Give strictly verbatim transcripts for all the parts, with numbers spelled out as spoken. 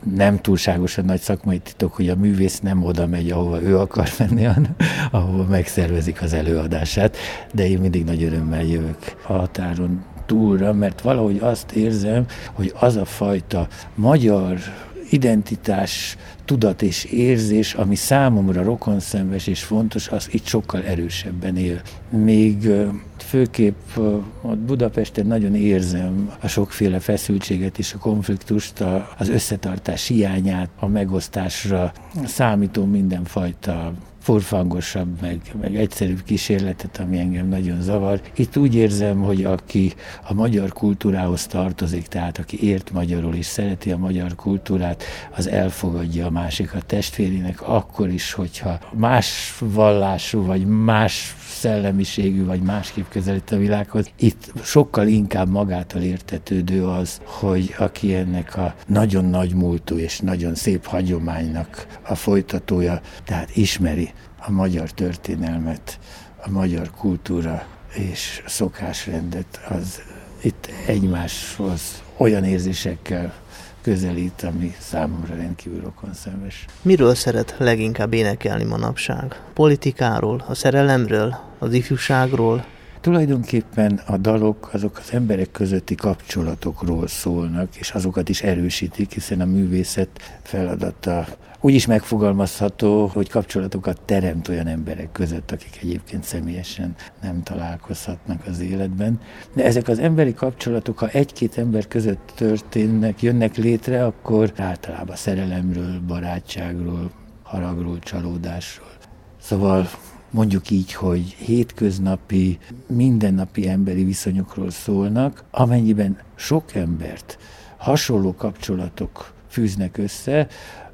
nem túlságosan nagy szakmai titok, hogy a művész nem oda megy, ahova ő akar menni, hanem ahova megszervezik az előadását, de én mindig nagy örömmel jövök a határon túlra, mert valahogy azt érzem, hogy az a fajta magyar identitás, tudat és érzés, ami számomra rokonszenves és fontos, az itt sokkal erősebben él. Még főképp ott Budapesten nagyon érzem a sokféle feszültséget és a konfliktust, az összetartás hiányát, a megosztásra számító mindenfajta forfangosabb, meg, meg egyszerűbb kísérletet, ami engem nagyon zavar. Itt úgy érzem, hogy aki a magyar kultúrához tartozik, tehát aki ért magyarul és szereti a magyar kultúrát, az elfogadja a másikat testvérének, akkor is, hogyha más vallású, vagy más szellemiségű, vagy másképp közelít a világhoz. Itt sokkal inkább magától értetődő az, hogy aki ennek a nagyon nagy múltú és nagyon szép hagyománynak a folytatója, tehát ismeri a magyar történelmet, a magyar kultúra és szokásrendet, az itt egymáshoz olyan érzésekkel közelít, ami számomra rendkívül rokonszenves. Miről szeret leginkább énekelni manapság? Politikáról, a szerelemről, az ifjúságról? Tulajdonképpen a dalok azok az emberek közötti kapcsolatokról szólnak, és azokat is erősítik, hiszen a művészet feladata úgy is megfogalmazható, hogy kapcsolatokat teremt olyan emberek között, akik egyébként személyesen nem találkozhatnak az életben. De ezek az emberi kapcsolatok, ha egy-két ember között történnek, jönnek létre, akkor általában szerelemről, barátságról, haragról, csalódásról. Szóval mondjuk így, hogy hétköznapi, mindennapi emberi viszonyokról szólnak, amennyiben sok embert hasonló kapcsolatok fűznek össze,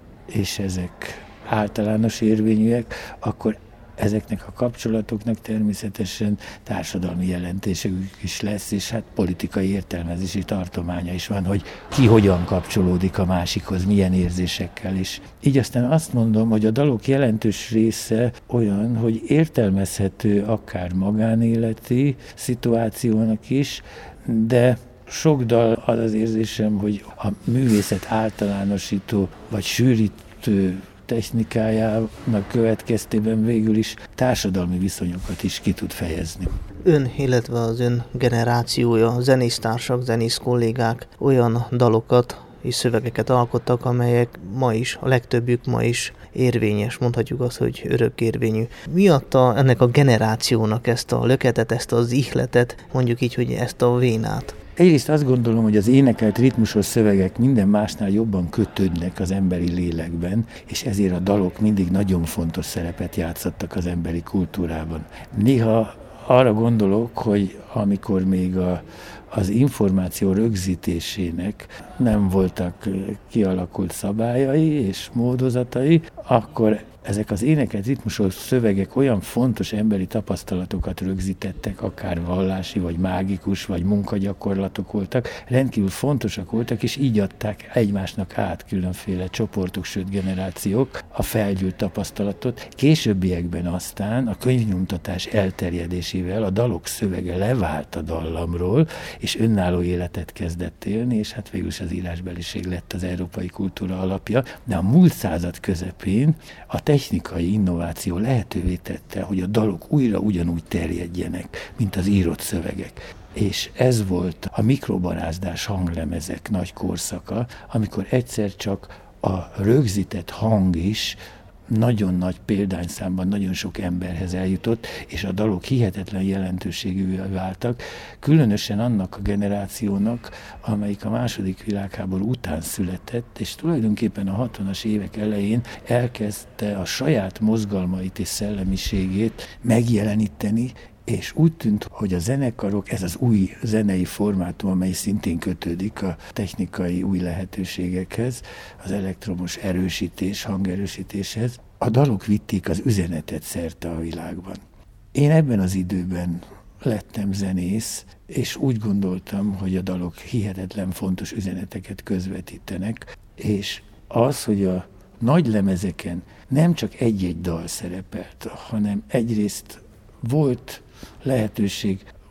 és ezek általános érvényűek, akkor ezeknek a kapcsolatoknak természetesen társadalmi jelentésük is lesz, és hát politikai értelmezési tartománya is van, hogy ki hogyan kapcsolódik a másikhoz, milyen érzésekkel is. Így aztán azt mondom, hogy a dalok jelentős része olyan, hogy értelmezhető akár magánéleti szituációnak is, de sok dal az az érzésem, hogy a művészet általánosító vagy sűrítő technikájának következtében végül is társadalmi viszonyokat is ki tud fejezni. Ön, illetve az ön generációja, zenésztársak, zenész kollégák olyan dalokat és szövegeket alkottak, amelyek ma is, a legtöbbjük ma is érvényes, mondhatjuk azt, hogy örökérvényű. Mi adta ennek a generációnak ezt a löketet, ezt az ihletet, mondjuk így, hogy ezt a vénát? Egyrészt azt gondolom, hogy az énekelt ritmusos szövegek minden másnál jobban kötődnek az emberi lélekben, és ezért a dalok mindig nagyon fontos szerepet játszottak az emberi kultúrában. Néha arra gondolok, hogy amikor még a, az információ rögzítésének nem voltak kialakult szabályai és módozatai, akkor ezek az énekelt ritmusos szövegek olyan fontos emberi tapasztalatokat rögzítettek, akár vallási, vagy mágikus, vagy munkagyakorlatok voltak, rendkívül fontosak voltak, és így adták egymásnak át különféle csoportok, sőt generációk a felgyűlt tapasztalatot. Későbbiekben aztán a könyvnyomtatás elterjedésével a dalok szövege levált a dallamról, és önálló életet kezdett élni, és hát végül is az írásbeliség lett az európai kultúra alapja. De a múlt század közepén a technikai innováció lehetővé tette, hogy a dalok újra ugyanúgy terjedjenek, mint az írott szövegek. És ez volt a mikrobarázdás hanglemezek nagy korszaka, amikor egyszer csak a rögzített hang is nagyon nagy példányszámban nagyon sok emberhez eljutott, és a dalok hihetetlen jelentőségűvé váltak, különösen annak a generációnak, amelyik a második világháború után született, és tulajdonképpen a hatvanas évek elején elkezdte a saját mozgalmait és szellemiségét megjeleníteni, és úgy tűnt, hogy a zenekarok, ez az új zenei formátum, amely szintén kötődik a technikai új lehetőségekhez, az elektromos erősítés, hangerősítéshez, a dalok vitték az üzenetet szerte a világban. Én ebben az időben lettem zenész, és úgy gondoltam, hogy a dalok hihetetlen fontos üzeneteket közvetítenek, és az, hogy a nagy lemezeken nem csak egy-egy dal szerepelt, hanem egyrészt volt lehetőség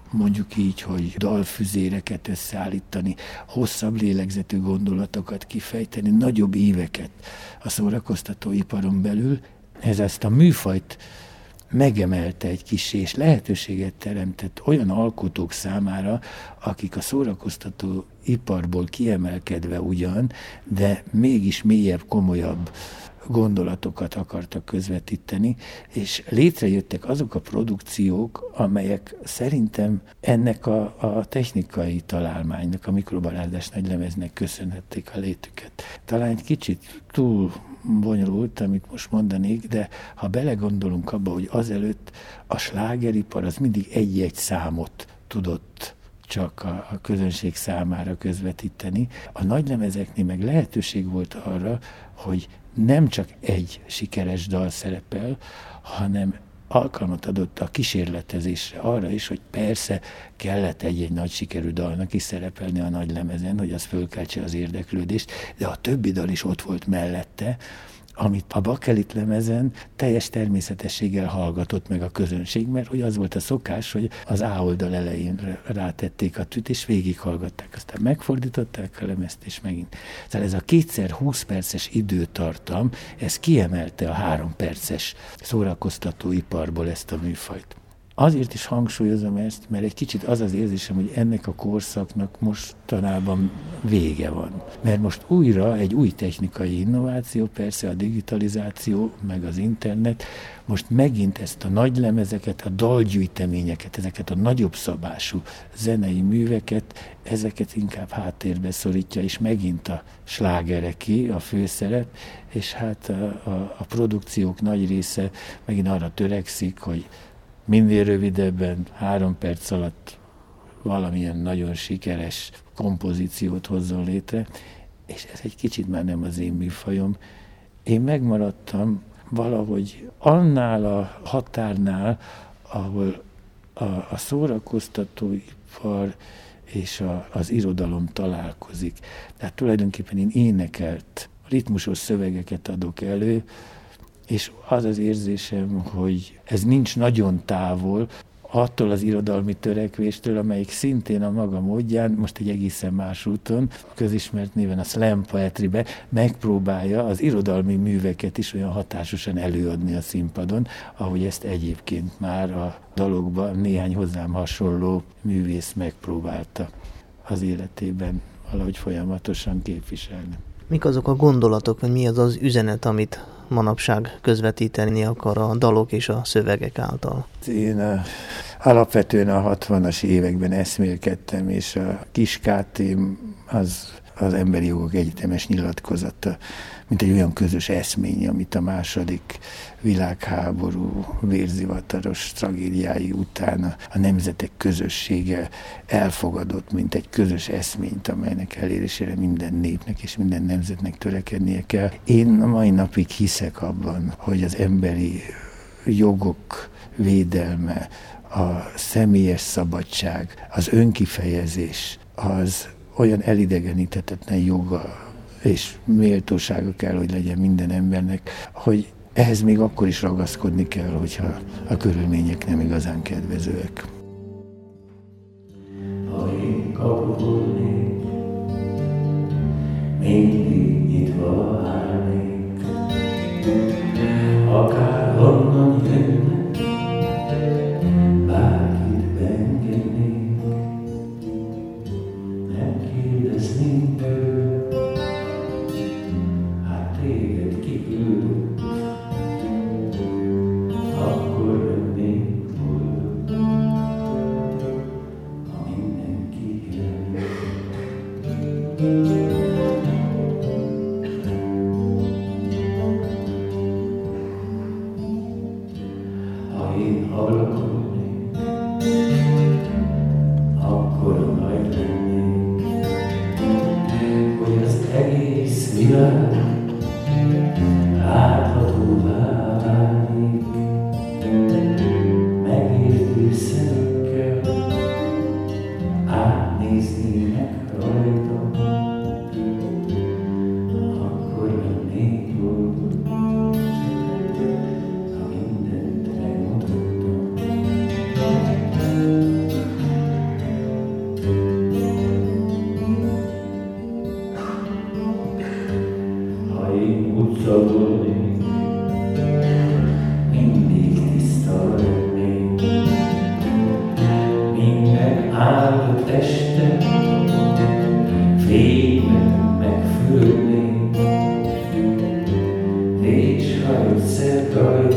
mondjuk így, hogy dalfüzéreket összeállítani, hosszabb lélegzetű gondolatokat kifejteni, nagyobb éveket a szórakoztatóiparon belül. Ez ezt a műfajt megemelte egy kis, és lehetőséget teremtett olyan alkotók számára, akik a szórakoztató iparból kiemelkedve ugyan, de mégis mélyebb, komolyabb gondolatokat akartak közvetíteni, és létrejöttek azok a produkciók, amelyek szerintem ennek a, a technikai találmánynak, a mikrobarázás nagylemeznek köszönhették a létüket. Talán egy kicsit túl bonyolult, amit most mondanék, de ha belegondolunk abba, hogy azelőtt a slágeripar az mindig egy-egy számot tudott csak a, a közönség számára közvetíteni. A nagylemezeknél meg lehetőség volt arra, hogy nem csak egy sikeres dal szerepel, hanem alkalmat adott a kísérletezésre arra is, hogy persze kellett egy-egy nagy sikerű dalnak is szerepelni a nagylemezen, hogy az fölkeltse az érdeklődést, de a többi dal is ott volt mellette, amit a Bakelit lemezen teljes természetességgel hallgatott meg a közönség, mert hogy az volt a szokás, hogy az A oldal elején rátették a tűt, és végighallgatták, aztán megfordították a lemezt, és megint. Szóval ez a kétszer húsz perces időtartam, ez kiemelte a három perces szórakoztatóiparból ezt a műfajt. Azért is hangsúlyozom ezt, mert egy kicsit az az érzésem, hogy ennek a korszaknak mostanában vége van. Mert most újra egy új technikai innováció, persze a digitalizáció, meg az internet, most megint ezt a nagy lemezeket, a dalgyűjteményeket, ezeket a nagyobb szabású zenei műveket, ezeket inkább háttérbe szorítja, és megint a slágereké a főszerep, és hát a, a, a produkciók nagy része megint arra törekszik, hogy minél rövidebben, három perc alatt valamilyen nagyon sikeres kompozíciót hozzon létre, és ez egy kicsit már nem az én műfajom. Én megmaradtam valahogy annál a határnál, ahol a, a szórakoztatóipar és a, az irodalom találkozik. Tehát tulajdonképpen én énekelt, ritmusos szövegeket adok elő, és az az érzésem, hogy ez nincs nagyon távol attól az irodalmi törekvéstől, amelyik szintén a maga módján, most egy egészen más úton, közismert néven a slam poetrybe megpróbálja az irodalmi műveket is olyan hatásosan előadni a színpadon, ahogy ezt egyébként már a dalokban néhány hozzám hasonló művész megpróbálta az életében valahogy folyamatosan képviselni. Mik azok a gondolatok, vagy mi az az üzenet, amit manapság közvetíteni akar a dalok és a szövegek által? Én a, alapvetően a hatvanas években eszmélkedtem, és a Kiskátém az az Emberi Jogok Egyetemes nyilatkozata, mint egy olyan közös eszmény, amit a második világháború vérzivataros tragédiái után a nemzetek közössége elfogadott, mint egy közös eszményt, amelynek elérésére minden népnek és minden nemzetnek törekednie kell. Én a mai napig hiszek abban, hogy az emberi jogok védelme, a személyes szabadság, az önkifejezés, az olyan elidegeníthetetlen joga és méltósága kell, hogy legyen minden embernek, hogy ehhez még akkor is ragaszkodni kell, hogyha a körülmények nem igazán kedvezőek. Ha én kapulnék, mindig nyitva állnék, akár honnan jönnek, bárkit beengednék, nem kérdeznénk tőle, hát téged kiküldött, akkor lennék boldog, ha mindenki jön. Ha én hallgatódnék, akkor nagy lennék, hogy az egész világ láthatóvá válik, megértő szemekkel átnéznének rajta, akkor lennék boldog, ha mindent megmutattam. tiszta volnék, mindig tiszta lennék. Minden áldott este fényben megfürödnék, és ha egyszer